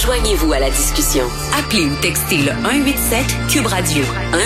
Joignez-vous à la discussion. Appelez ou textez le 187 Cube Radio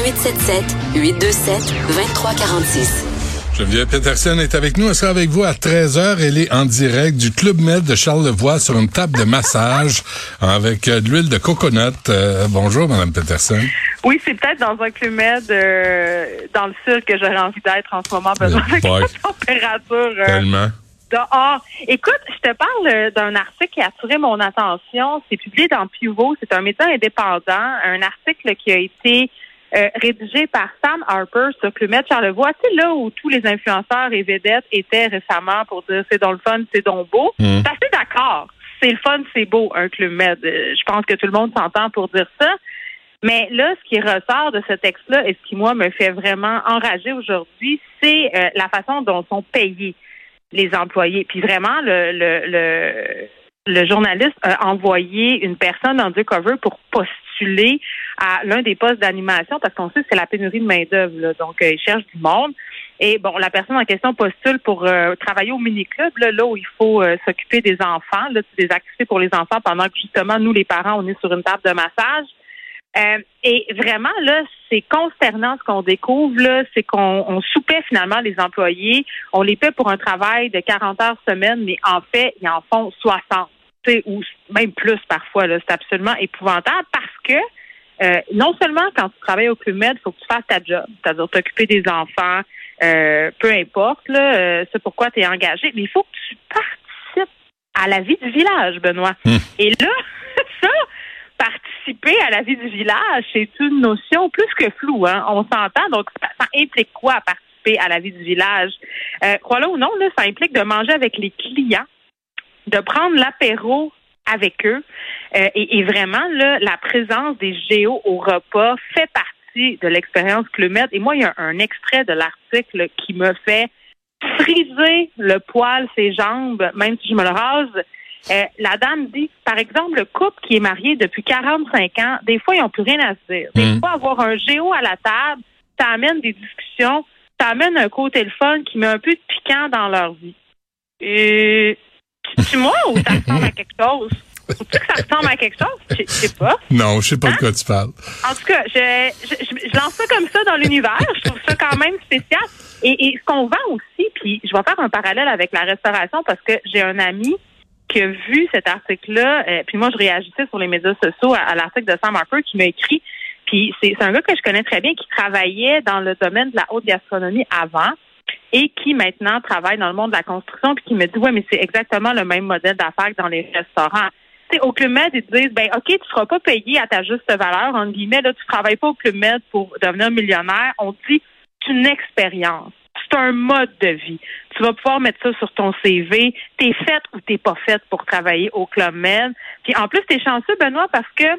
1877-827-2346. Geneviève Peterson est avec nous. Elle sera avec vous à 13h. Elle est en direct du Club Med de Charlevoix sur une table de massage avec de l'huile de coconut. Bonjour, Mme Peterson. Oui, c'est peut-être dans un Club Med dans le sud que j'aurais envie d'être en ce moment, besoin avec la température Tellement. dehors. Écoute, je te parle d'un article qui a attiré mon attention. C'est publié dans Pivot. C'est un média indépendant. Un article qui a été rédigé par Sam Harper sur Club Med Charlevoix. Tu sais, là où tous les influenceurs et vedettes étaient récemment pour dire c'est donc le fun, c'est donc beau. Je suis assez d'accord. C'est le fun, c'est beau, un Club Med. Je pense que tout le monde s'entend pour dire ça. Mais là, ce qui ressort de ce texte-là et ce qui, moi, me fait vraiment enrager aujourd'hui, c'est la façon dont sont payés les employés. Puis vraiment, le journaliste a envoyé une personne undercover pour postuler à l'un des postes d'animation parce qu'on sait que c'est la pénurie de main-d'œuvre, là. Donc, ils cherchent du monde. Et bon, la personne en question postule pour travailler au mini-club, là où il faut s'occuper des enfants, là, des activités pour les enfants pendant que, justement, nous, les parents, on est sur une table de massage. Et vraiment, là, c'est consternant ce qu'on découvre, là, c'est qu'on soupait finalement les employés. On les paie pour un travail de 40 heures semaine, mais en fait, ils en font 60, ou même plus parfois, là. C'est absolument épouvantable parce que non seulement quand tu travailles au Club Med, il faut que tu fasses ta job, c'est-à-dire t'occuper des enfants, peu importe, là, c'est pourquoi tu es engagé, mais il faut que tu participes à la vie du village, Benoît. Et là, ça, participer à la vie du village, c'est une notion plus que floue, hein. On s'entend, donc ça implique quoi participer à la vie du village? Crois-le ou non, là, ça implique de manger avec les clients, de prendre l'apéro avec eux, et vraiment, là, la présence des géos au repas fait partie de l'expérience Club Med. Et moi, il y a un extrait de l'article qui me fait friser le poil, ses jambes, même si je me le rase. La dame dit, par exemple, le couple qui est marié depuis 45 ans, des fois, ils n'ont plus rien à se dire. Des fois, avoir un géo à la table, ça amène des discussions, ça amène un côté le fun qui met un peu de piquant dans leur vie. Tu moi ou ça ressemble à quelque chose? Ou-tu que ça ressemble à quelque chose? Je sais pas. Non, je sais pas de quoi tu parles. En tout cas, je lance ça comme ça dans l'univers. Je trouve ça quand même spécial. Et ce qu'on vend aussi, puis je vais faire un parallèle avec la restauration parce que j'ai un ami qui a vu cet article-là, puis moi, je réagissais sur les médias sociaux à l'article de Sam Harper qui m'a écrit. Puis c'est un gars que je connais très bien qui travaillait dans le domaine de la haute gastronomie avant et qui maintenant travaille dans le monde de la construction puis qui me dit, ouais, mais c'est exactement le même modèle d'affaires que dans les restaurants. Tu sais, au Club Med, ils te disent, ben OK, tu seras pas payé à ta juste valeur, entre guillemets, là, tu travailles pas au Club Med pour devenir millionnaire. On te dit, c'est une expérience. C'est un mode de vie. Tu vas pouvoir mettre ça sur ton CV. T'es faite ou t'es pas faite pour travailler au Club Med. Puis en plus, t'es chanceux, Benoît, parce que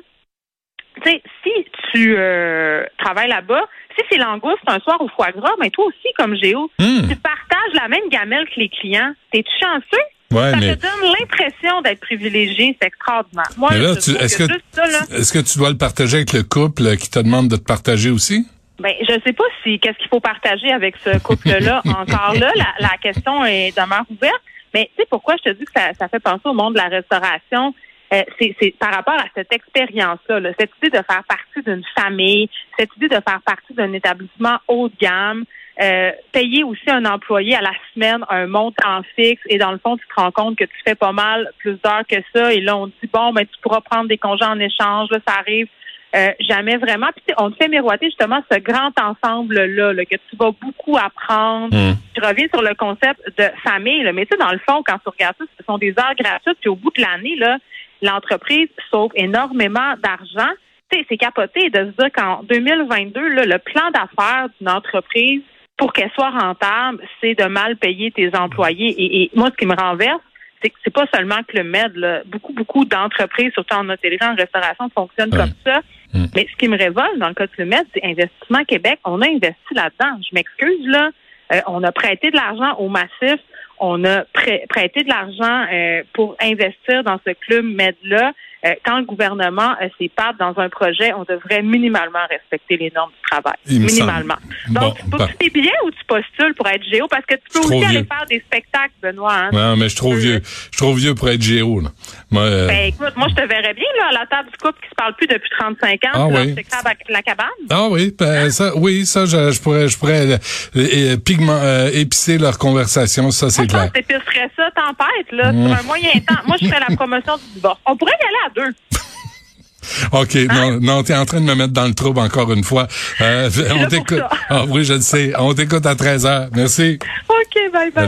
tu sais, si tu travailles là-bas, si c'est langouste un soir au foie gras, mais toi aussi, comme Géo, tu partages la même gamelle que les clients. T'es-tu chanceux? Ouais, ça mais te donne l'impression d'être privilégié. C'est extraordinaire. Moi, mais là, est-ce que tu dois le partager avec le couple qui te demande de te partager aussi? Ben, je sais pas qu'est-ce qu'il faut partager avec ce couple-là. Encore là, la question demeure ouverte. Mais tu sais pourquoi je te dis que ça fait penser au monde de la restauration? C'est par rapport à cette expérience-là, là, cette idée de faire partie d'une famille, cette idée de faire partie d'un établissement haut de gamme, payer aussi un employé à la semaine un montant fixe et dans le fond, tu te rends compte que tu fais pas mal plus d'heures que ça et là, on te dit, bon, ben tu pourras prendre des congés en échange, là, ça arrive jamais vraiment. Puis on te fait miroiter justement ce grand ensemble-là, là, que tu vas beaucoup apprendre. Je reviens sur le concept de famille, là, mais tu sais, dans le fond, quand tu regardes ça, ce sont des heures gratuites, puis au bout de l'année, là, l'entreprise sauve énormément d'argent. Tu sais, c'est capoté de se dire qu'en 2022, là, le plan d'affaires d'une entreprise, pour qu'elle soit rentable, c'est de mal payer tes employés. Et moi, ce qui me renverse, c'est que c'est pas seulement que le Med, là. Beaucoup d'entreprises, surtout en hôtellerie, en restauration, fonctionnent comme ça. Mais ce qui me révolte dans le cas du Med, c'est Investissement Québec. On a investi là-dedans. Je m'excuse, là. On a prêté de l'argent au massif. On a prêté de l'argent pour investir dans ce club Med-là. quand le gouvernement s'est patte dans un projet, on devrait minimalement respecter les normes du travail. Minimalement. Donc, faut que tu t'es bien ou tu postules pour être géo, parce que tu peux aussi aller faire des spectacles, Benoît. Hein? Non, mais je suis trop vieux. Je suis trop vieux pour être géo, là. Écoute, moi, je te verrais bien, là, à la table du couple qui se parle plus depuis 35 ans. Ah oui. La cabane. Ah oui, je pourrais épicer leur conversation, ça, c'est clair. Je t'épicerais ça, tempête, là, sur un moyen temps. Moi, je ferais la promotion du divorce. On pourrait y aller à 2. OK, non, t'es en train de me mettre dans le trouble encore une fois. On t'écoute. Ah oui, je le sais. On t'écoute à 13h. Merci. OK, bye bye.